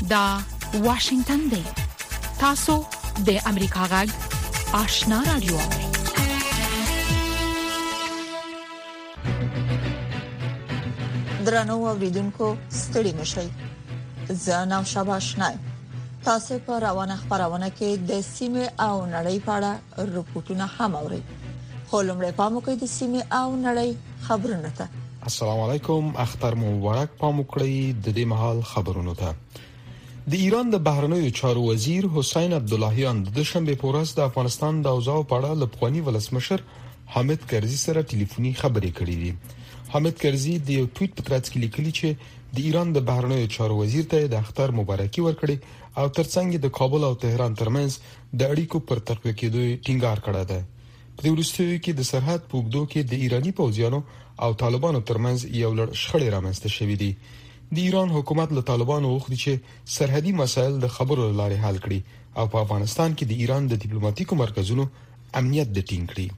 دا واشنگتن دی. تاسو د امریکا غږ آشنا رادیو. درنو اوریدونکو ستړي مشئ. زه نام شاباش نه. تاسو په روانه خبرونه کې د سیمه او نړۍ په اړه رپورټونه هم اورئ. خلومړی پام وکړئ د سیمه او نړۍ خبرونه ته. السلام علیکم، اختر مبارک. پام وکړئ د دې مهال خبرونه ته. د ایران د بهرنیو چارو وزیر حسین عبداللهیان د دوشنبه په ورځ د افغانستان د اوضاع په اړه لپخوانی ولسمشر حامد کرزي سره ټلیفوني خبرې کړې دي. حامد کرزي د یو ټویټ په ترڅ کې لیکلي چې د ایران د بهرنیو چارو وزیر ته د اختر مبارکي ورکړي او ترڅنګ د کابل او تهران ترمنځ د اړیکو پر تقویه کېدو ټینګار کړی دی. په دې وروستیو کې د سرحد په اوږدو کې د ایرانی پوځیانو او طالبانو ترمنځ یو لړ شخړې رامنځته شوې دي. د ایران حکومت له طالبانو غوښتي چې سرحدي مسایل د خبرو لارې حل کړي او په افغانستان کې د ایران د ډیپلوماټیکو مرکزونو امنیت د ټینګ کړي.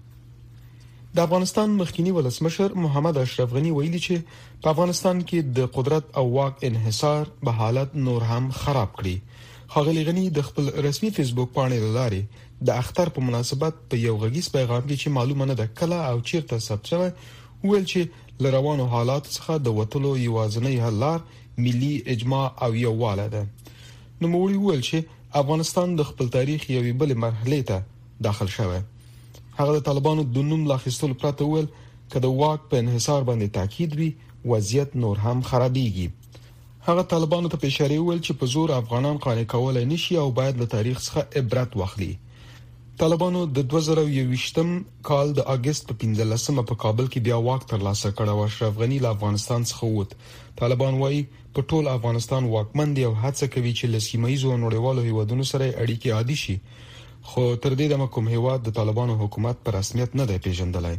د افغانستان مخکنی ولسمشر محمد اشرف غنی ویلي چې په افغانستان کې د قدرت او واک انحصار به حالت نور هم خراب کړي. ښاغلي غنی د خپل رسمي فیسبوک باندې لاري د اختر په مناسبت په یو غږیز پیغام کې چې معلومه نه ده کله او چیرته ثبت شوی ویل چې لروانو حالات څخه د وټلو یوازنی حل لار ملي اجماع او یووالی ده. نو موږ ویل چې افغانستان د خپل تاریخ یوې بل مرحله ته داخل شوی. هغه د طالبانو د نوم لاخیستلو پرته ویل کله د واک په انحصار باندې تاکید وي وضعیت نور هم خرابېږي. هغه طالبانو ته په اشاره ویل چې په زور افغانان قانع کولای نشي او باید له تاریخ څخه عبرت واخلي. طالبانو د 2021م کال د اگست په 15مه په کابل کې بیا واک ترلاسه کړ او اشرف غنی له افغانستان څخه ووت. طالبان وايي په ټول افغانستان واکمن دي او هڅه کوي چې له سیمایي نړیوالو هیوادونو سره اړیکې عادي شي، خو تر دې دمه کوم هیواد د طالبانو حکومت پر رسمیت نه دی پیژندلای.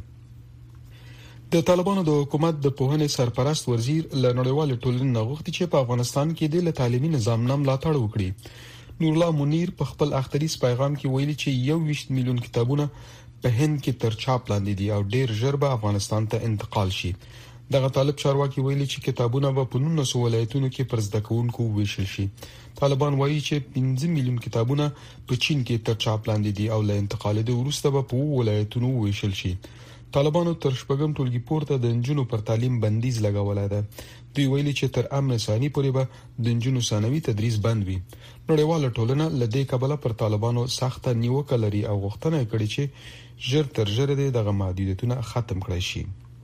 د طالبانو د حکومت د پوهنې سرپرست وزیر له نړیوال ټولنې غوښتي چې په افغانستان کې د تعلیمي نظام نه ملاتړ وکړي. نور الله منیر په خپل اختریز پیغام کې ویلي چې 21 میلیون کتابونه په هند کې تر چاپ لاندې دي او ډیر ژر به افغانستان ته انتقال شي. دغه طالب چارواکي ویلي چې کتابونه به په 19 ولایتونو کې پر زده کوونکو ویشل شي. طالبان وایي چې 15 میلیون کتابونه په چین کې تر چاپ لاندې دي او له انتقالېدو وروسته به په ولایتونو ویشل شي. طالبانو تر شپږم ټولګي پورته د انجونو پر تعلیم بندیز لګولای دی. دوی ویلي چې تر امن ثاني پورې به د انجونو ثانوي تدریس بند وي. نړیواله ټولنه لدې کبله پر طالبانو سخت نیوکه لري او غوښتنه کړې چې ژر تر ژره دغه محدودیتونه ختم کړي شي.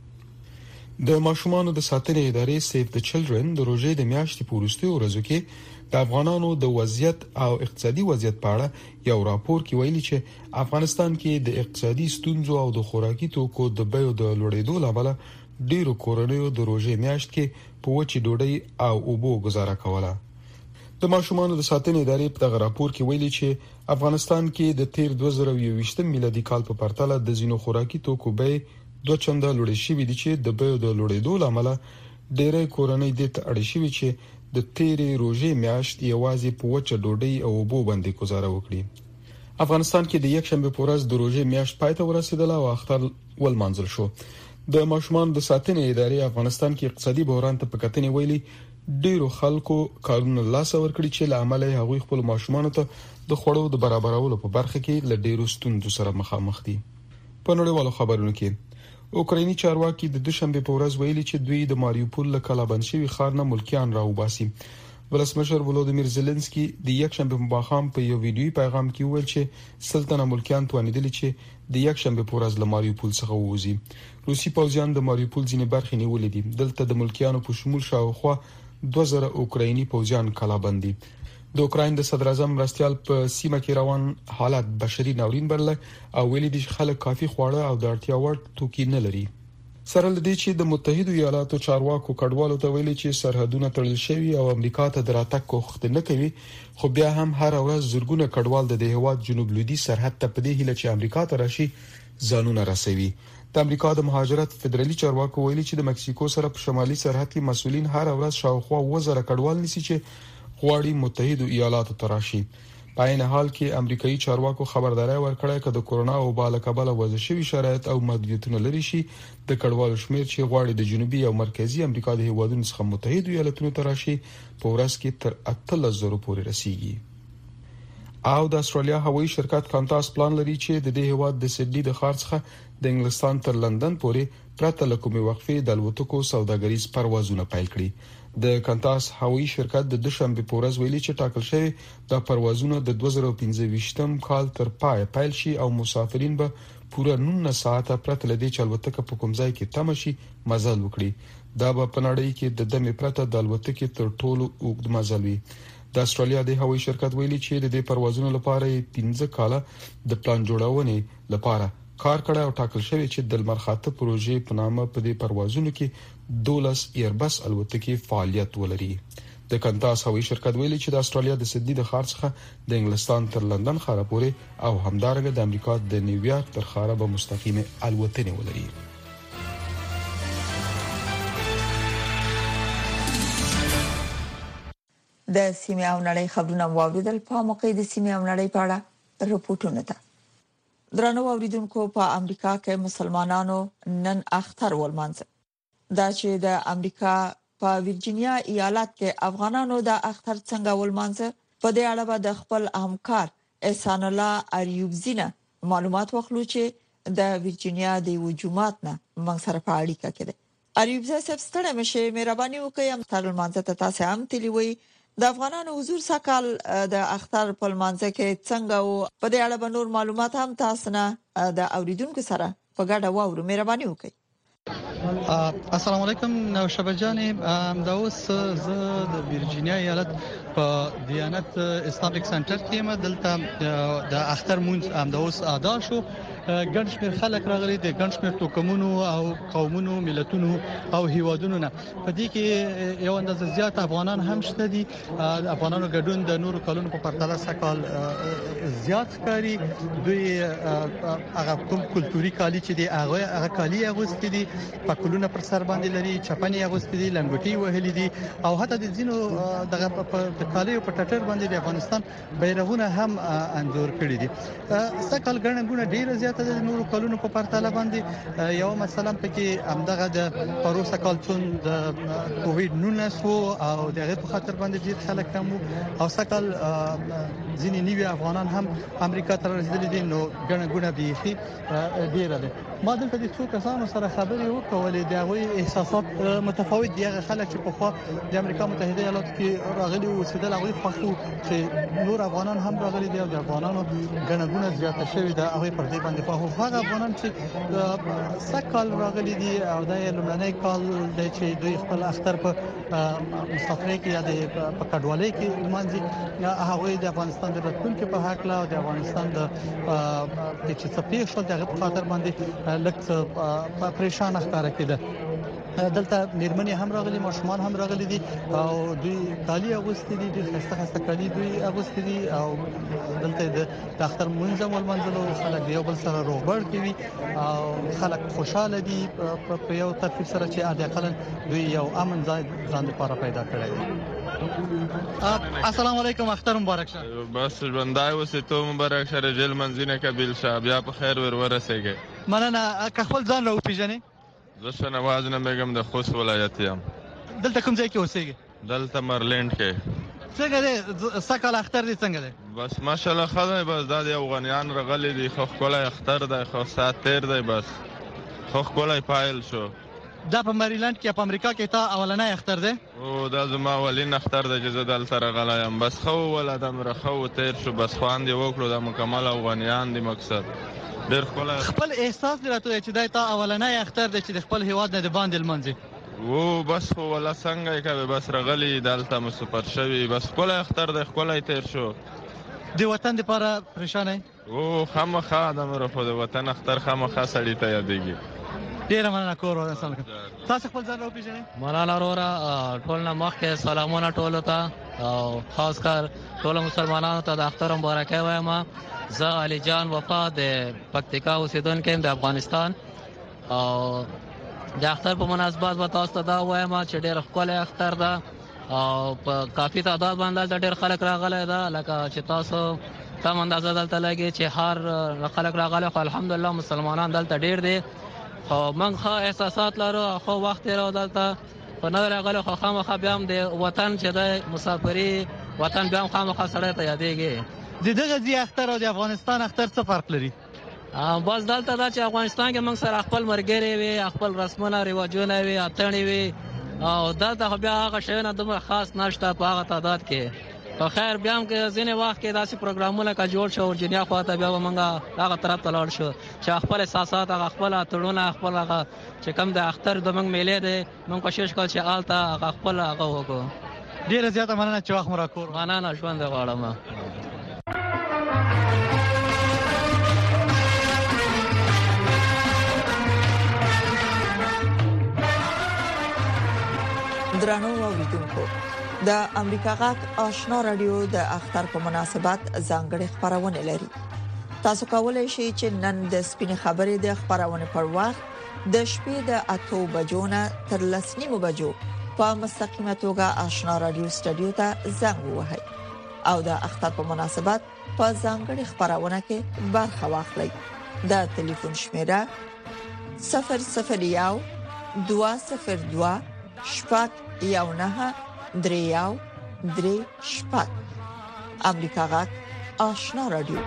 د ماشومانو د ساتنې ادارې سیف د چلډرن د روزې د میاشتې په وروستیو ورځو کې د افغانانو د وضعیت او اقتصادي وضعیت په اړه یو راپور کې ویلي چې افغانستان کې د اقتصادي ستونزو او د خوراکي توکو د بیو د لوړېدو لامل ډیرو کورنیو د روزې میاشت کې په وچې ډوډۍ او اوبو گزاره کوله. د ماشومانو د ساتنې ادارې په دغه راپور کې ویلي چې افغانستان کې د تیر 2021 میلادي کال په پرتله د زینو خوراکي توکو بیې 2 چنده لوړې شوې دي چې د بیو د لوړېدو لامل ډېرې کورنۍ د اړ شوې چې د تیرې روزې میاشت یوازې په وچه ډوډۍ او اوبو باندې گزاره وکړي. افغانستان کې د یکشنبه په ورځ د روزې میاشت پای ته ورسېدله او اختر ولمانځل شو. د ماشومان د ساتنې ادارې افغانستان کې اقتصادي بحران ته په کتنې ویلي ډیرو خلکو کارونه لاس ورکړي چې له عمله هغوی خپل ماشومان ته د خوړو د برابرولو په برخه کې له ډیرو ستونزو سره مخامخ دي. په نړیوالو خبرونو کې اوکرایني چارواکي د دوشنبه په ورځ ویلي چې دوی د ماریوپول له کلابند شوی ښار نه ملکیان راوباسي. ولسمشر ولودیمیر زيلنسکي د یکشنبه په ماښام په یو ویډیوي پیغام کې ویل چې سلطنه ملکیان توانیدل چې د یکشنبه په ورځ له ماریوپول څخه ووځي. روسي پوځیان د ماریوپول ځینې برخې نیولې دي. دلته د ملکیانو په شمول شاوخوا 2000 اوکرایني پوځیان کلابند دي. د اوکراین د صدر اعظم مرستيال په سیمه کې روان حالات بشري ناورین بلل او ویلي دي خلک کافي خواړه او د اړتیا وړ توکي نه لري. سره لدې چې د متحده ایالاتو چارواکو کډوالو ته ویلي چې سرحدونه تړل شوي او امریکا ته دراتګ کوښښ نه کوي، خو بیا هم هر ورځ زرګونه کډوال د هیواد جنوب لویدي سرحد ته په دې هیله چې امریکا ته راشي ځانونه رسوي. د امریکا د مهاجرت فدرالي چارواکو ویلي چې د مکسیکو سره په شمالي سرحد کې مسؤلین هر ورځ شاوخوا 2000 کډوال نسی چې غواړي متحده ایالاتو ته راشي. په عین حال کې امریکایي چارواکو خبرداري ورکړه چې د کورونا وبا له کبله وضع شوی شرایط او محدودیتونه لري شي د کډوالو شمیر چې غواړي د جنوبي او مرکزی امریکا د هیوادونو څخه متحده ایالاتونو ته راشي په ورځ کې تر 18,000 پورې رسیدي. او د استرالیا هوایي شرکت کانتاس پلان لري چې د دې هیواد د سډني د ښار څخه د انګلستان تر لندن پورې پرته له کومې وقفې د الوتکو سوداګریز پروازونه پیل کړي. د کانتاس هوایي شرکت د دوشنبه په ورځ ویلي چې ټاکل شوی د پروازونو د 2015 کال تر پای پیل شي او مسافرین به پوره 9 ساعته پرته له دې چې الوتکه په کوم ځای کې تم شي مزل وکړي. دا به په نړۍ کې د دمه پرته د الوتکې تر ټولو اوږد مزل وي. د استرالیا د هوایي شرکت ویلي چې د دې پروازونو لپاره 15 کاله د پلان جوړونې لپاره کار کړی او ټاکل شوی چې د لمرخاطه پروژې په نامه په دې پروازونو کې 12 ایربس الوتکې فعالیت ولري. د کانتاس هوایي شرکت ویلي چې د استرالیا د سډني د ښار څخه د انګلستان تر لندن ښار پورې او همدارنګه د امریکا د نیویارک تر ښار به مستقیمه الوتنې ولري. د سیمه او نړۍ خبرونه واوریدل په موقع د سیمه او نړۍ په اړه رپورټونه ده. درنو اوریدونکو په امریکا کې مسلمانانو نن اختر ولمانځه. دا چې د امریکا په ورجینیا ایالت کې افغانانو د اختر څنګه ولمانځه په دې اړه به د خپل همکار احسان الله اریوبزینه معلومات واخلو چې د ورجینیا د وجومات نه موږ سره په اړیکه کې ده. اریوبزه ستړی مشه مهرباني وکړئ اختر ولمانځه ته تاسو هم تلیوي د افغانانو حضور سکهال د اختر په لمانځه کې څنګه او په دې اړه به نور معلومات هم تاسو نه د اوریدونکو سره په ګډه واورو. مهرباني وکړئ. السلام علیکم نوشابه جان. دا اوس زه د ورجینیا ایالت په دیانت اسلامیک سنټر کې دلته د اختر مونږ هم د اوس ادا شو. ګڼ شمېر خلک راغلي دي، ګڼ شمېر توکمونو او قومونو ملتونو او هیوادونو نه. په دې کې یو اندازه زیات افغانان هم شته دي. افغانانو ګډون د نورو کلونو په پرتله سکهال زیات ښکاري. دوی هغه کوم کلتوري کالي چې دی هغه کالي اغوستي دي، پکولونه پر سر باندې لري، چپنې اغوستي دي، لنګوټي وهلي دي او حتی د ځینو دغه په کالي په ټټر باندې د افغانستان بیرغونه هم انځور کړي دي. سکهال ګڼه ډیره زیات د نورو کلونو په پرتله باندې یو مثلا پکې همدغه د پروسه کال چون د کووډ 19 او دغه په خاطر باندې ډیر خلک کم او سکهال ځینې نیوی افغانان هم امریکا ته رسیدلي دي. نو ګڼه بيخي ډیره ده. ما دلته د څو کسانو سره خبرې وکولې. د هغوی احساسات متفاوت دي. هغه خلک چې په خوا د امریکا متحده ایالاتو کې راغلي او اوسېدل هغوی خوښو چې نور افغانان هم راغلي دي او د افغانانو ګڼه زیاته شوې ده. هغه پر دې باندې هغه افغانان چې سکهال راغلي دي او د لومړنۍ کال د چې دوی خپل اختر په مسافرۍ کې یا د په کډوالۍ کې لمانځي، هغه د افغانستان د راتلونکي په حق لا او د افغانستان د چې څه پیښ شول دغه په خاطر باندې لکه پریشان ښکارا کېده. دلته میرمنې هم راغلي، ماشومان هم راغلي دي او دوی کالي اغوستي دي، ډېر خسته کالي دوی اغوستي دي او دلته د اختر منځم ولمنځلو خلک یو بل سره روغبړ کوي او خلک خوشاله دي په یو ترتیب سره چې اقل دوی یو امن ځان لپاره پیدا کړی دی. السلام علیکم، اختر مبارک شه. بس ژوندای اوسې ته مبارک شه، رجل منځینه قبیل شه، بیا په خیر ورسېږي. مننه. که خپل ځان راو پیژنې؟ زه شنواز نه بیګم د خوست ولایت یم. دلته کوم ځای کې اوسېږي؟ دلته مرلینډ کې. څنګه دی سکهال اختر دی څنګه دی؟ بس ماشاءالله خدای بس دا د افغانیان راغلي دي، خو ښکلی اختر دی، خو ساعت تیر دی، بس خو ښکلی پایل شو. دا په مریلند کې په امریکا کې تا اولنۍ اختر دی؟ او دا زما اولین اختر دی چې زه دلته راغلی یم. بس خو ولا دمره خو تیر شو، بس خوند یې وکړو. د مکمل افغانیان دی مقصد. ډېر ښکلی خپل احساس راته چې دا تا اولنۍ اختر دی چې د خپل هیواد نه د باندې لمانځي. و بس خو ولا څنګه کوي، بس راغلی دلته مو سپر شوی، بس ښکلی اختر دی، ښکلی تیر شو. د وطن لپاره پریشان یې؟ او خامخا دمره خو د وطن اختر خامخا سړی ته یادېږي. ډیره مننه. کور ورسره تاسو خپل ځان راوپېژنئ؟ مولانا وروره ټول نه مخکې سلامونه ټولو ته او خاص کر ټول مسلمانانو ته د اختر مبارکي وایم. زه علي جان وفا د پکتیکا اوسیدونکی یم د افغانستان او د اختر په مناسبت به تاسو ته دا وایم چې ډېر ښکلی اختر ده او په کافي تعداد باندې ډېر خلک راغلي دا لکه چې تاسو تم اندازه دلته لګي چې هر خلک راغلي خو الحمدلله مسلمانان دلته ډېر دي او موږ ښه احساسات لرو خو وخت یې دلته په نه راغلي خو خامخا بیا هم د وطن چې د مسافري وطن بیا هم خامخا سړی ته یادېږي. د دغه ځای اختر او د افغانستان اختر څه فرق لري؟ بس دلته دا چې افغانستان کې موږ سره خپل مرګري وي خپل رسمونه رواجونه وي اتڼې وي او دلته بیا هغه شیونه دومره خاص نشته په هغه تعداد کې. په خیر بیا هم کې ځینې وخت کې داسې پروګرامونه که جوړ شو ورجینیا خواته بیا به موږ هغه طرف ته لاړ شو چې خپل احساسات هغه خپل اتړونه خپل هغه چې کوم د اختر د موږ میلې دی موږ کوشش کوو چې هلته هغه خپل هغه وکړو. ډېره زیاته مننه چې وخت مو راکړ. مننه ژوند دې غواړم. درنو اوریدونکو د امریکا غاک آشنا رادیو د اختر په مناسبت ځانګړي خبرونه لري. تاسو کولای شئ چې نن د سپینې خبرې د خبرونه پر وخت د شپې د 8 بجو نه تر 10 بجو په مستقیمه توګه آشنا رادیو سټډیو ته زنګ ووهئ او د اختر په مناسبت په ځانګړي خبرونه کې برخه واخلئ. د ټلیفون شمیره 001 202 شپږ یو نه درې یو درې شپږ. امریکا غاک آشنا رادیو.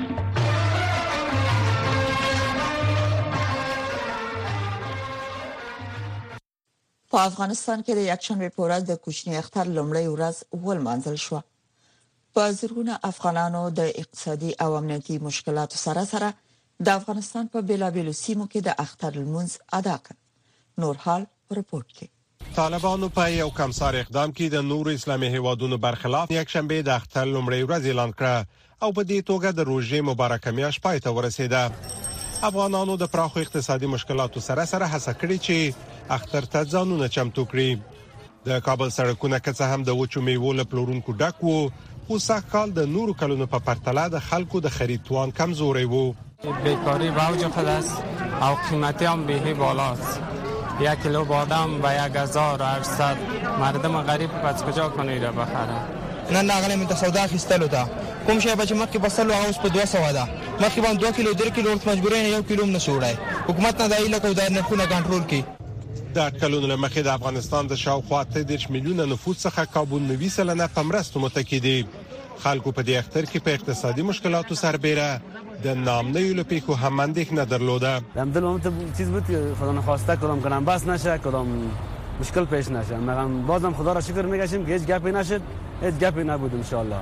په افغانستان کې د یکشنبه په ورځ د کوچني اختر لومړی ورځ ولمانځل شو. په زرګونه افغانانو د اقتصادي او امنیتي مشکلاتو سره د افغانستان په بیلابیلو سیمو کې د اختر لمونځ ادا کړ. نور حال رپورټ کې طالبانو په یو کمسار اقدام کې د نور اسلامي هیوادونو برخلاف یکشنبه د اختر لومړی ورځ اعلان کړ او په دې توګه د روژې مبارکه میاشت پای ته ورسیده. افغانانو د پراخو اقتصادي مشکلاتو سره هڅه کړې چې اختر ته ځانونه چمتو کړي. د کابل سړکونه که څه هم د وچو میوو له پلورونکو ډک وو خو سږکال د نورو کلونو په پرتله د خلکو د خرید توان کمزوری وو. بیکاری به اوج خود است او قیمتی هم بیهی بالاست. 1 کیلو بادام به 1800 مردم غریب پس کجا کنه را بخره. نن راغلی مې ته سودا اخیستلو ته کوم شی به چې مخکې په 100 اوس په 200 ده مخکې باندې 2 کیلو 3 کیلو مجبورین 1 کیلو نه سوړای حکومت نه دایي لکه د نرخونو کنټرول کوي. د اټکلونو مخې د افغانستان د شاوخوا 30 میلیونه نفوس څخه کابو 90% په مرستو متکی دي. خلکو په دې اختر کې په اقتصادي مشکلاتو سربېره د نامنیو لپیکو هم اندېښنه درلوده. دل ممت چیز بود که خدا نخواسته کدام کنم بس نشه کدام مشکل پیش نشه. مگم بازم خدا را شکر میگشیم که هیچ گپی نشد هیچ گپی نبود ان شاء الله.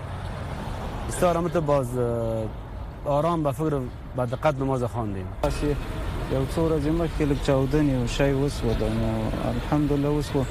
استارمت باز آرام به فکر به دقت نماز خواندیم. یو څو ورځې مخکې لږ چاودنې او شی وسوده نو الحمدلله اوس خو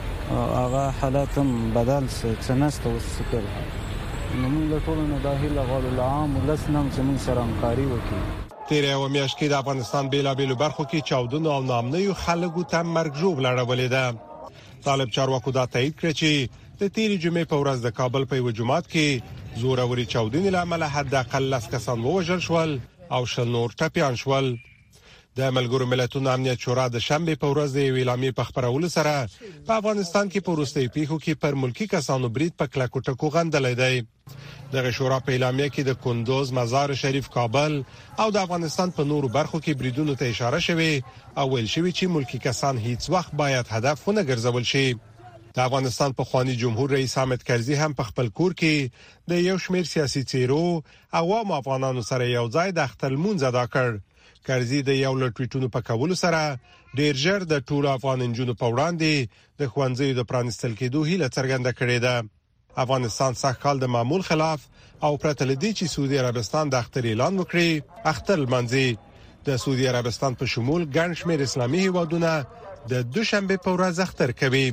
هغه حالات هم بدل څه نسته اوس شکر. نو موږ له ټولو نه دا هیله غواړو له عامو لس نه چې موږ سره همکاري وکړي. تیره یوه میاشت کې د افغانستان بیلابیلو برخو کې چاودنو او نامنیو خلکو ته مرګ ژوبله اړولې ده. طالب چارواکو دا تایید کړ چې د تیرې جمعې په ورځ د کابل په یوه جومات کې زوروري چاودنې له امله حداقل 10 کسان ووژل شول او 10 نور ټپیان شول. د ملګرو ملتونو امنیت شورا د شنبه په ورځ د اعلامیې په خبرولو سره په افغانستان کې په وروستي پیښو کې پر ملکی کسانو برید په کلکو ټکو غندلې دی. دغه شورا په اعلامیه کې د کندوز، مزار شریف، کابل او د افغانستان په نورو برخو کې بریدونو ته اشاره شوه او ویل شوی چې ملکی کسان هیڅ وخت باید هدف ونه ګرځول شي. د افغانستان په خوانی جمهور رئیس حامد کرزي هم په خپل کور کې د یو شمېر سیاسي څیرو عوام افغانانو سره یو ځای د اختر لمونځ ادا کړ. کرزي د یو لړ ټویټونو په کولو سره ډیر ژر د ټولو افغان انجونو په وړاندې د خوانځي د پرانستل کېدو هیله څرګنده کړې ده. افغانستان سږکال د معمول خلاف او پرته لدی چې سعودي عربستان د اختر اعلان وکړي اختر لمانځي. د سعودي عربستان په شمول ګڼ شمېر اسلامي هیوادونه د دوشنبه په ورځ اختر کوي.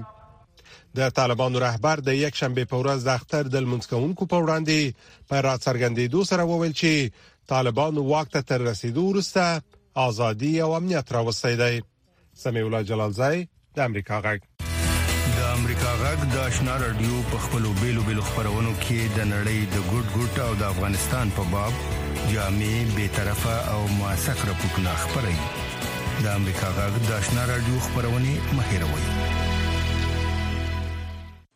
د طالبانو رهبر د یک شنبه په ورځ د اختر د لمونځکونکو په وړاندې پر راڅرګندېدو سره وویل چې طالبانو واک ته تر رسیدو وروسته ازادي او امنیت راوستي دي. سمیع الله جلالزای د امریکا غږ. د امریکا غږ د آشنا رادیو په خپلو بیلو خبرونو کې د نړۍ د ګډ او د افغانستان په باب جامع به طرفه او موثق راپورټونه خبري. د امریکا غږ د آشنا رادیو خبرونه مهیروي.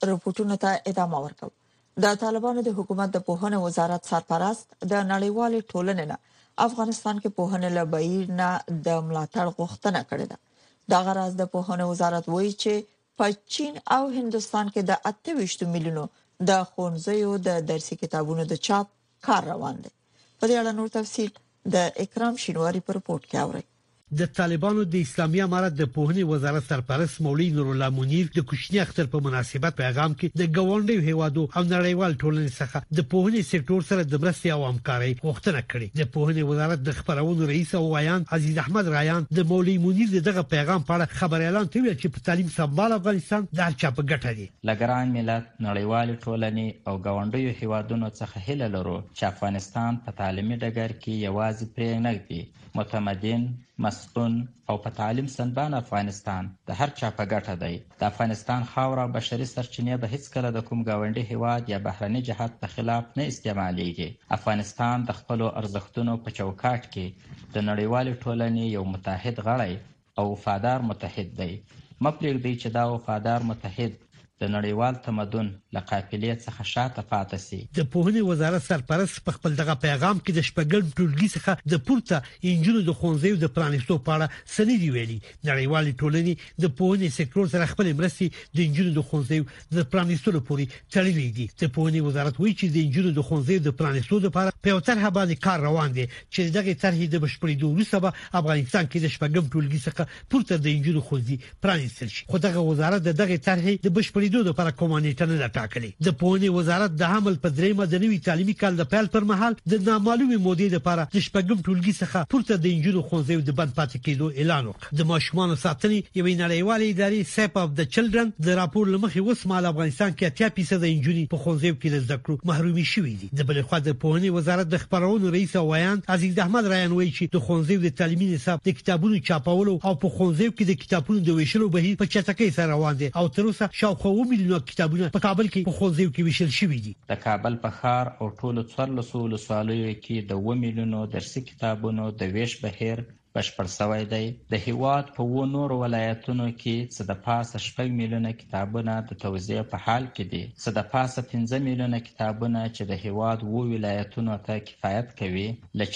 رپورټونو ته ادامه ورکوي. د طالبانو د حکومت د پوهنې وزارت سرپرست د نړیوال ټولنې نه افغانستان کې پوهنې له بهیر نه د ملاتړ غوښتنه کړې ده. دا غرض د پوهنې وزارت وایي چې په چین او هندستان کې د 28 میلیونو د ښوونځیو د درسي کتابونو د چاپ کار روان دی. په دې اړه نور تفصیل د اکرام شینواری په رپورت کې اوري. د طالبانو د اسلامي امارت د پوهنې وزارت سرپرست مولوی نور الله منیر د کوچنی اختر په مناسبت پیغام کې د ګاونډیو هیوادو او نړیوال ټولنې څخه د پوهنې سکتور سره د مرستې او همکارۍ غوښتنه کړې. د پوهنې وزارت د خبرونو رئیس او ویان عزیز احمد رایان د مولوی منیر دغه پیغام په اړه خبر اعلان کړی چې په تعلیم سمبال افغانستان د هر چا په ګټه دی. لګران ملت نړیوال ټولنې او ګاونډیو هیوادونو څخه هیله لرو چې افغانستان په تعلیمي ډګر کې یوازې پرې نه دی متمدن مسؤل او په تعلیم سنبان افغانستان د هر چا په ګټه دی. د افغانستان خاور او بشري سرچینې به هیڅ کله د کوم گاونډي هیواد یا بهرني جهات په خلاف نه استعمالېږي. افغانستان د خپل ارزښتونو په چوکاټ کې د نړیوال ټولنې یو متحد غړی او وفادار متحد دی. مپریږدي چې دا وفادار متحد د نړیوال تمدن له قافلې څخه شاته پاتې شي. د پوهنې وزارت سرپرست په خپل دغه پیغام کې د شپږم ټولګي څخه د پورته انجونو د ښوونځیو د پرانیستو په اړه سندې ویلي. نړیوال ټولنې د پوهنې سکتور سره خپل مرستې د انجونو د ښوونځیو د پرانیستلو پورې تړلې دي. د پوهنې وزارت وایي چې د انجونو د ښوونځیو د پرانیستلو لپاره په یو طرحه باندې کار روان دی چې دغه طرحې د بشپړېدو وروسته به افغانستان کې د شپږم ټولګي څخه پورته د انجونو ښوونځي پرانیستل شي. خو دغه وزارت دغه طرحې د بشپړېدو لپاره کومه نیټه نه ټاکلې. د پوهنې وزارت د حمل په دریمه د نوي تعلیمي کال د پیل پر مهال د نامعلومې مودې لپاره د شپږم ټولګي څخه پورته د انجونو ښوونځیو د بند پاتې کېدو اعلان وکړ. د ماشومانو ساتنې یوې نړیوالې ادارې سیپ اف د چلډرن د راپور لمخې اوس مهال افغانستان کې 80% انجونې په ښوونځیو کې د زده کړو محرومي شوې دي. د بل خوا د پوهنې وزارت د خبرونو رئیس او ویان عزیز احمد رایان وایي چې د ښوونځیو د تعلیمي نصاب د کتابونو چاپولو او په ښوونځیو کې د کتابونو د ویشلو بهیر په چټکۍ سره روان دي او تر اوسه شاوخوا 1 میلیون کتابونه په کابل کې په ښوونځیو کې ویشل شوي دي. د کابل په ښار او ټولو 14 ولسوالیو کې د 1 میلیونو درسي کتابونو د ویش بهیر بشپړ شوی دی. د هیواد په نورو ولایتونو کې څه د پاسه 6 میلیونه کتابونه د توزیع په حال کې دي. څه د پاسه 15 میلیونه کتابونه چې د هیواد 2 ولایتونو ته کفایت کوي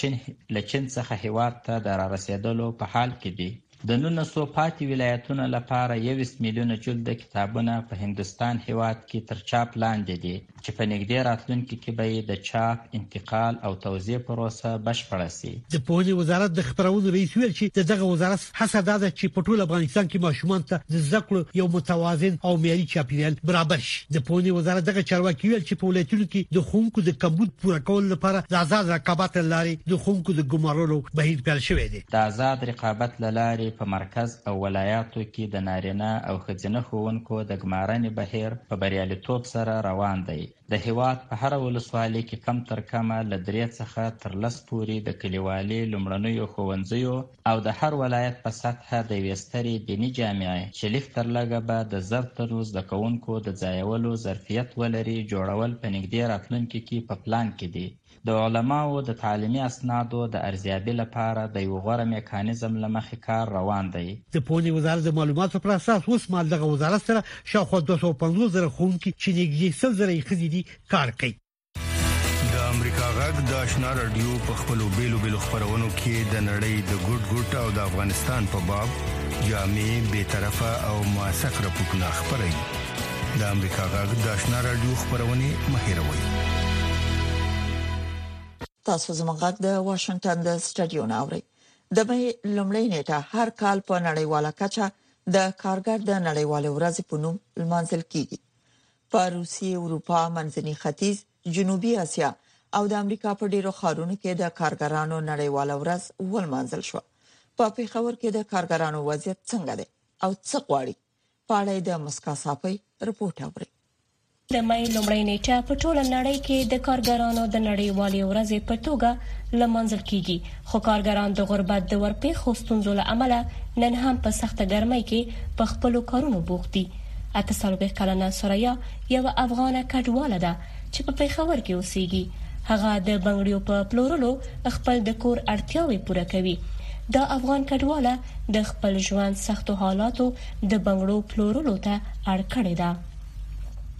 لچین څخه هیواد ته د رارسېدلو په حال کې دي. د 1900 پاتې ولایتونو لپاره 21 میلیونه جلد کتابونه په هندستان هیواد کې تر چاپ لاندې دي چې په نږدې راتلونکي کې به د چاپ انتقال او توزیع پروسه بشپړه شي. د پوهنې وزارت د خبرونو رئیس ویل چې دغه وزارت هڅه ده چې په ټول افغانستان کې ماشومان ته د زده کړو یو متوازن او معیاري چاپیریال برابر شي. د پوهنې وزارت دغه چارواکي ویل چې په ولایتونو کې د ښوونکو د کمبود پوره کولو لپاره د آزاد رقابت لارې د ښوونکو د ګمارلو بهیر پیل شوی دی. د آزاد رقابت لارې په مرکز او ولایاتو کې د نارینه او ښځینه ښوونکو د ګمارنې بهیر په بریالیتوب سره روان دی. د هیواد په هر ولسوالۍ کې کم تر کمه له 3 څخه تر 10 پورې د کلیوالي لومړنیو ښوونځیو او د هر ولایت په سطحه د یوې سترې دیني جامعې چې لږ تر لږه به د 1000 تنو زده کوونکو د ځایولو ظرفیت ولري جوړول په نږدې راتلونکي کې په پلان کې دي. د علماو د تعلیمي اسنادو د ارزیابي لپاره د یو غوره میکانیزم لمخې کار روان دی. د پوهنې وزارت د معلوماتو پر اساس اوس مهال دغه وزارت سره شاوخوا 250,000 ښوونکي چې نږدې 100,000 ښځې دي کار کوي. د امریکا غږ د آشنا رادیو په خپلو بیلو خبرونو کې د نړۍ د ګډ او د افغانستان په باب جامع بی‌طرفه او موثق راپورټونه خبري. د امریکا غږ د آشنا رادیو خبرونه مهیروي. تاسو زموږ غږ د واشنگټن د سټډیو ناوړي. د مې لومړی نیټه هر کال په نړیواله کچه د کارګر د نړیوالې ورځې په نوم لمانځل کیږي. په روسیې، اروپا، منځني ختیځ، جنوبي اسیا او د امریکا په ډیرو ښارونو کې د کارګرانو نړیواله ورځ ولمانځل شو. په پیښور کې د کارګرانو وضعیت څنګه دی او څه غواړي؟ په اړه د مسکا صافي رپورټ اوري. د مې لومړی نیټه په ټول نړۍ کې د کارګرانو د نړیوالې ورځې په توګه لمانځل کیږي. خو کارګران د غربت د ورپېښو ستونزو له امله نن هم په سخته ګرمۍ کې په خپلو کارونو بوخت دي. 48 کلنه سوریا یو افغانه کډواله ده چې په پیښور کې اوسېږي. هغه د بنګړیو په پلورلو خپل د کور اړتیاوې پوره کوي. دا افغان کډواله د خپل ژوند سختو حالاتو د بنګړو پلورلو ته اړ کړې ده.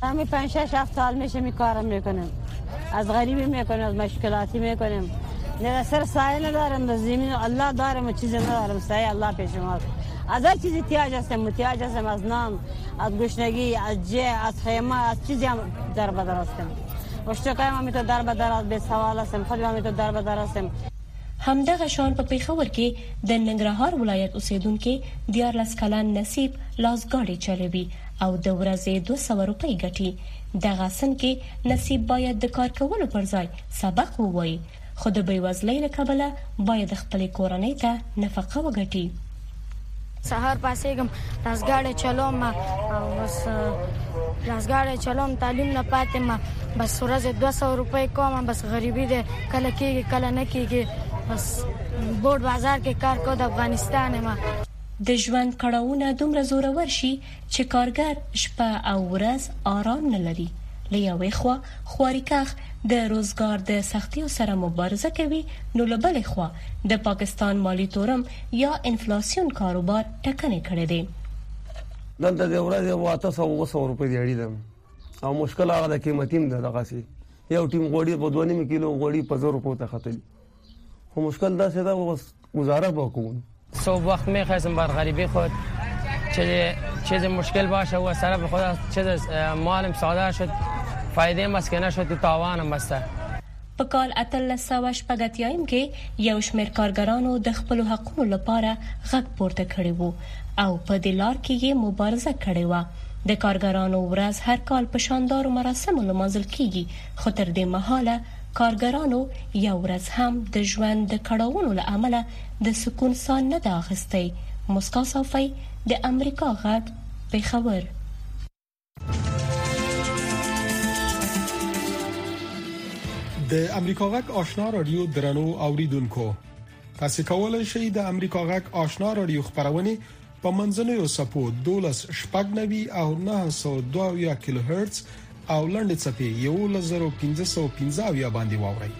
همین 5-6 سال میشه می کارم میکنم، از غریبی میکنم، از مشکلاتی میکنم، نه سر سایه ندارم، در زمین الله دارم، چیزی ندارم، سایه الله پیش ماست. از هر چیزی احتیاج هستم، از نان، از گشنگی، از جه، از خیمه، از چیزی هم در بدر هستم. اشتکایم هم تو در بدر از به سوال هستم، خودم هم تو در بدر هستم. همدغه شان په پیښور کې د ننګرهار ولایت اوسیدونکو 14 کلن نصیب لاسګاډي چلوي او د ورځې 200 روپۍ ګټي. دغه سن کې نصیب باید د کار کولو پر ځای سبق ووایي، خو د بیوزلۍ له کبله باید خپل کورنۍ ته نفقه وګټي. سهار پاسېږم، لاسګاډي چلوم او بس لاسګاډي چلوم، تعلیم نه پاتې ما بس ورځې 200 روپۍ کوم، بس غریبي ده، کله کېږي کله نه کېږي، بس بورډ بازار کې کار کوم د افغانستان ما. د ژوند کړهونه دومره زورور شي چې کارګر شپه او ورځ آرام نه لري. له یوې خوا خوارکخ د روزګار د سختیو سره مبارزه کوي، نو له بلې خوا د پاکستان مالی تورم یا انفلاسیون کاروبار ټکنې کړی دی. دلته د ورځې 800 روپۍ دی اړیدم او مشکل هغه د قیمتیم ده، دغه سي یو ټیم غوړي په 2.5 کیلو غوړي په 1000 روپۍ ته خطري، خو مشکل دا څه ده گزاره بکنم. صبح وقت میخواستم بر غریبی خود چیز مشکل باشه و طرف خود چیز مالم ساده شد، فایده مسکنه شد، تاوانم بسته. په کال 1880 کې یو شمېر کارګرانو د خپل حقوقو لپاره غږ پورته کړی وو او په دې لار کې یې مبارزه کړې وه. د کارګرانو ورځ هر کال په شاندارو مراسمو لمانځل کیږي، خو تر دې مهاله کارګرانو یو ورځ هم د ژوند د کړاوونو له امله د سکون ساه نه ده اخیستی. مسکا صافی د امریکا غږ پیښور. د امریکا غږ آشنا رادیو درنو اوریدونکو، تاسو کولای شئ د امریکا غږ آشنا رادیو خبرونه په منځنوي سپو 12.9 او 902 کیلو هرتز او لنډ چپی 1515 باندې واورئ.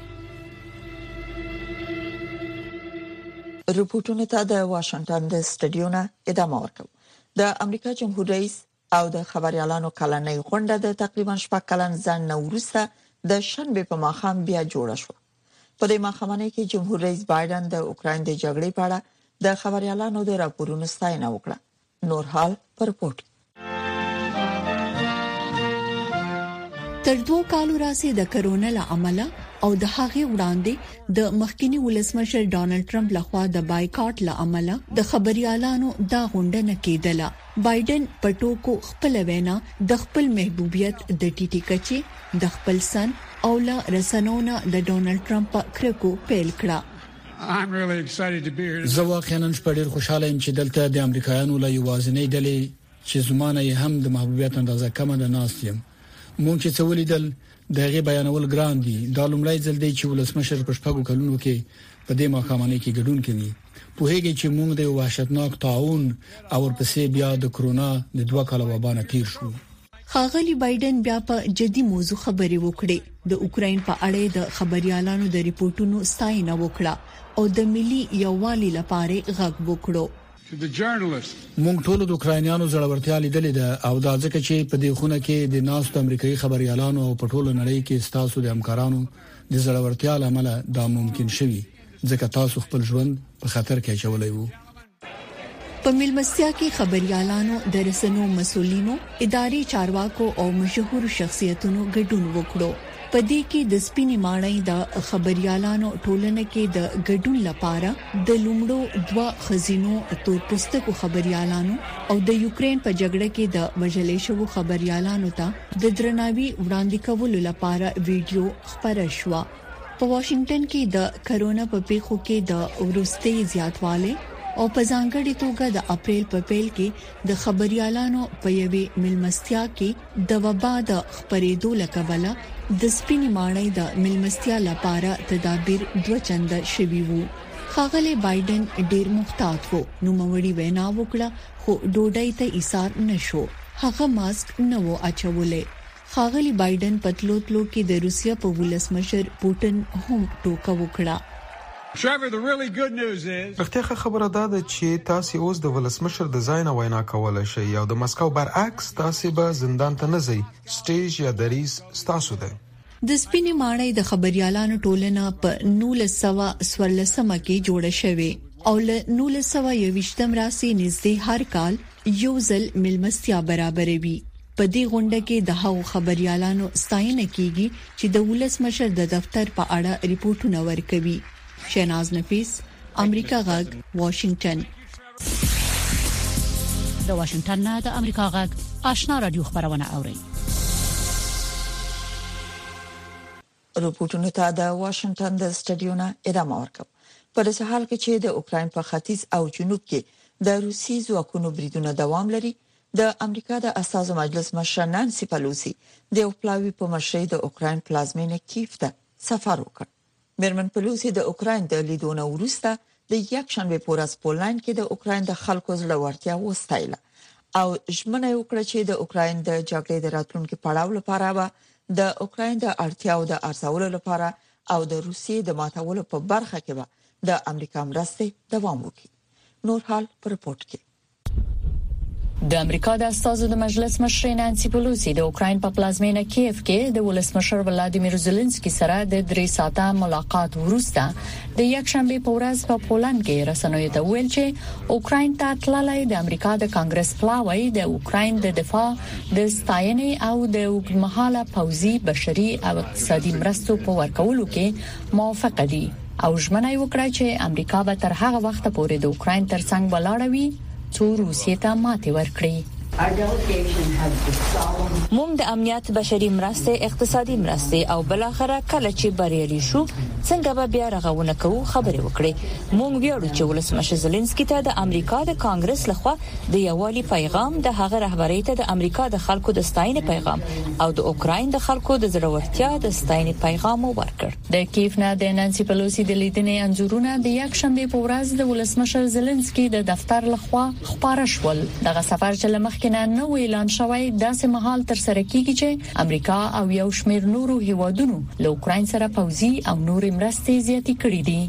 رپورټونه ته د واشنگټن د سټډیو نه ادامه ورکوم. د امریکا جمهور رئیس او د خبريالانو کلنۍ غونډه د تقریبا 8 کلن ځنډ وروسته د شنبه په ماښام بیا جوړه شو. په دې ماښامنۍ کې جمهور رئیس بایدن د اوکرين د جګړې په اړه د خبريالانو د راپورونو ستاینه وکړه. نور حال پر رپورټ. تر 2 کالو راځي د کرونا له امله او د هغې وړاندې د مخکینی ولسمشر ډانلډ ټرمپ لخوا د بایکاټ له امله د خبريالانو دا غونډه نه کېدله. بایدن په ټوکو خپل وینا د خپل محبوبیت د ټیټی کچې د خپل سن او له رسنونه د ډانلډ ټرمپ کرکو پیل کړه. زه واقعا ډېر خوشاله یم چې دلته د امریکایانو له یوازینۍ ډلې چې زمانه هم د محبوبیت اندازه کم ده ناست یم. مونږ چې څه ولیدل دغه بیانول ګران دي. دا لومړی ځل دی چې ولسمشر په شپږو کلونو کې په دې ماښامنۍ کې ګډون کوي. په هغه چې مونږ د وحشتناک طاعون او ورپسې بیا د کرونا د 2 کال وبا نه تیر شو. ښاغلي بایدن بیا په جدي موضوع خبرې وکړې. د اوکرين په اړه د خبريالانو د ریپورتونو ستاینه وکړه او د ملي یووالي لپاره غږ وکړو. مونږ ټول د اوکراینانو زړورتیا لیدلې ده او دا ځکه چې په دې خونه کې د ناست امریکایي خبريالانو او په ټوله نړۍ کې ستاسو د همکارانو د زړورتیا لامل دا ممکن شوی، ځکه تاسو خپل ژوند په خطر کې اچولای وو. په ملمستیا کې خبريالانو د رسنیو مسؤلینو، اداري چارواکو او مشهور شخصیتونو ګډون وکړو. په دې کې د سپینې ماڼۍ د خبريالانو ټولنه کې د ګډون لپاره د لومړو 2 خزینو تورپوستکو خبريالانو او د یوکرين په جګړه کې د وژلې شوو خبريالانو ته د درناوي وړاندې کولو لپاره ویډیو خبره شو. په واشنگټن کې د کرونا په پیښو کې د ورستۍ زیاتواله او په ځانګړي توګه د اپریل په پیل کې د خبريالانو په یوې ملمستیا کې د وبا د خبرېدو لکبله د سپینې ماڼۍ د ملمستیا لپاره تدابیر 2 چنده شوي وو. ښاغلي بایدن ډېر محتاط وو، نو موړي وینا وکړه خو ډوډۍ ته ایثار نشو. هغه ماسک نه وو اچولې. ښاغلي بایدن په تلو کې د روسیا په ولسمشر پوتین هم ټوکه وکړه. رښتیا خبره ده چې تاسو اوس د ولسمشر د ځای نه وینا کولای شئ او د مسکو برعکس تاسو به زندان ته نه ځئ. سټیج یا دریز ستاسو ده. د سپینې ماڼۍ د خبريالانو ټولنه په 1914 کې جوړه شوې او له 1920 راسي نږدې هر کال یو ځل ملمستیا برابروي. په دې غونډه کې د هغو خبريالانو ستاینه کیږي چې د ولسمشر د دفتر په اړه ریپورتونه ورکوي. شیناز نفیس، امریکا غږ، واشنگټن. د واشنگټن نه د امریکا غږ آشنا رادیو خبرونه اوري. رپورټونو ته د واشنگټن د سټډیو نه ادامه ورکوم. په دې حال کې چې د اوکرين په ختیځ او جنوب کې د روسي ځواکونو بریدونه دوام لري، د امریکا د اساسو مجلس مشر نانسي پلوسی د اوپلاوي په مشرۍ د اوکرين پلازمینه کیف ته سفر وکړ. میرمن پلوسی د اوکرين د لیدونه وروسته د یکشنبه په ورځ پولند کې د اوکرين د خلکو زړورتیا وستایله او ژمنه وکړه چې د اوکرين د جګړې د راتلونکو پړاو لپاره به د اوکرين د اړتیاو د ارزولو لپاره او د روسیې د ماتولو په برخه کې به د امریکا مرستې دوام وکړي. نور حال پر رپورت کې د امریکا د اساسو د مجلس مشر نانسي پلوسی د اوکرين په پلازمینه کیف کې د ولسمشر ولادیمیر زيلنسکي سره د 3 ساعته ملاقات وروسته د یکشنبه په ورځ په پولند کې رسنیو ته ویل چې اوکرين ته تللای د امریکا د کانګرس پلاوی د اوکرين د دفاع د ستاینې او د اوږدمهاله پوځي بشري او اقتصادي مرستو په ورکولو کې موافقه دي او ژمنه وکړه چې امریکا به تر هغه وخت پورې د اوکرين ترڅنګ ولاړ وي څو روسیې ته ماتې ورکړي. موږ د امنیت بشري مرستې اقتصادي مرستې او بل اخره کله چې بریالي شو څنګه به بیا رغونه کوو خبرې وکړي. موږ ویاړو چې ولسمشر زيلنسکي ته د امریکا د کانګرس لخوا د یووالي پیغام د هغه رهبرۍ ته د امریکا د خلکو د ستاینې پیغام او د اوکرين د خلکو د زړورتیا د ستاینې پیغام ورکړ. د کیف نه د نانسي پلوسی د لیدنې انځورونه د یکشنبه په ورځ د ولسمشر زيلنسکي د دفتر لخوا خبره شول. دغه سفر چې لمخ کې نو اعلان شوی داسې مهال تر سره کیږي چې امریکا او یو شمېر نورو هیوادونو له اوکرين سره پوځي او نورې مرستې زیاتې کړې دي.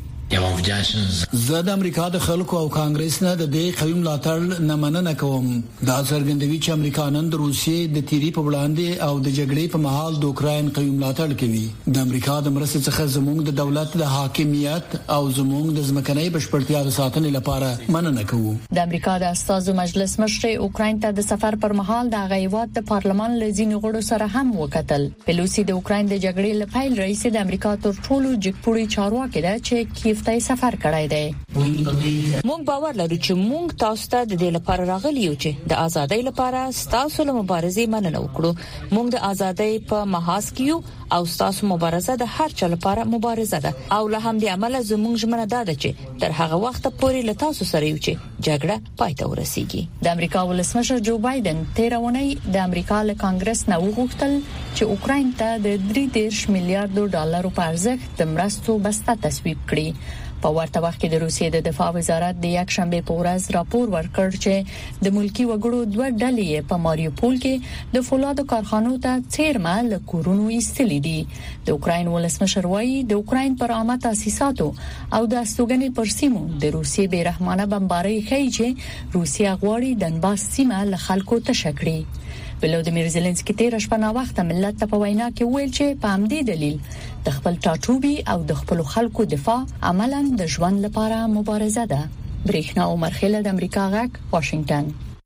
زه د امریکا د خلکو او کانګرس نه د دې قوي ملاتړ نه مننه کوم. دا څرګندوي چې امریکا نن د روسیې د تیری په وړاندې او د جګړې په مهال د اوکرين قوي ملاتړ کوي. د امریکا د مرستې څخه زموږ د دولت د حاکمیت او زموږ د ځمکنۍ بشپړتیا د ساتنې لپاره مننه کوو. د امریکا د اساسو مجلس مشر اوکرين ته د سفر پر مهال د غیوات د پارلمان لزینو غړو سره هم وکتل. پلوسی د اوکرين د جګړې لپاره رئیس د امریکا تر ټولو جګپوړي چارواکي ده چې کیف ته سفر کړی دی. موږ باور لرو چې موږ تاسو ته د دې لپاره راغلی یو چې د ازادۍ لپاره تاسو له مبارزې مننه وکړو. موږ د ازادۍ په محاذ کې یو او تاسو مبارزه د هر چا لپاره مبارزه ده او له همدې عمله زموږ ژمنه ده چې تر هغه وخت پورې له تاسو سره یو چې جګړه پای ته ورسیږي. د امریکا ولسمشر جو بایدن 13 اونۍ د امریکا له کانګرس نه وغوښتل چې اوکرين ته د 3 میلیارډ ډالرو په ارزښت د مرستو بسته تصویب کړي. په ورته وخت کې د روسیې د دفاع وزارت د یکشنبه په ورځ راپور ورکړ چې د ملکی وګړو دوه ډلې په ماریوپول کې د فولادو کارخانو ته څیرمه له کورونو ایستلې دي. د اوکرين ولسمشر وايي د اوکرين پر عامه تاسیساتو او د استوګنې پر سیمو د روسیې بیرحمانه بمبارۍ ښیي چې روسیه غواړي دنباس سیمه له خلکو تشکړي. ولادیمیر زيلنسکي تیر شپه نا وخت ملت ته په وینا کې ویل چې په همدې دلیل د خپل ټاټوبي او د خپل خلکو دفاع عملاً د ژوند لپاره مبارزه ده. برېښنا عمر خیل د امریکا غږ واشنگټن.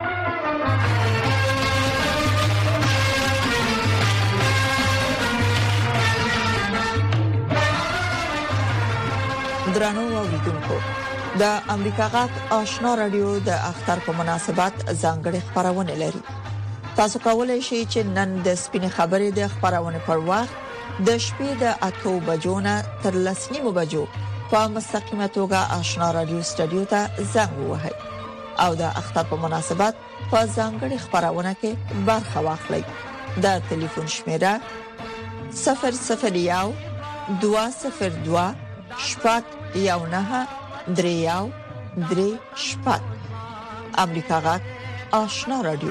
درنو اوریدونکو د امریکا غږ آشنا رادیو د اختر په مناسبت ځانګړي خبرونه لري. تاسو کولای شئ چې نن د سپینې خبرې د خبرونه پر وخت د شپې د 8 بجو نه تر 10 بجو په مستقیمه توګه آشنا رادیو سټډیو ته زنګ ووهئ او د اختر په مناسبت په ځانګړي خبرونه کې برخه واخلئ. د ټلیفون شمیره 001 202 شپږ یو نه دریو درې شپږ. امریکا غږ آشنا رادیو.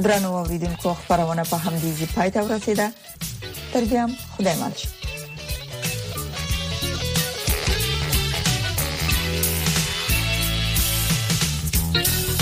درنو اوریدونکو خبرونه په همدې ځای پای ته ورسیده. تر بیا خدای مل.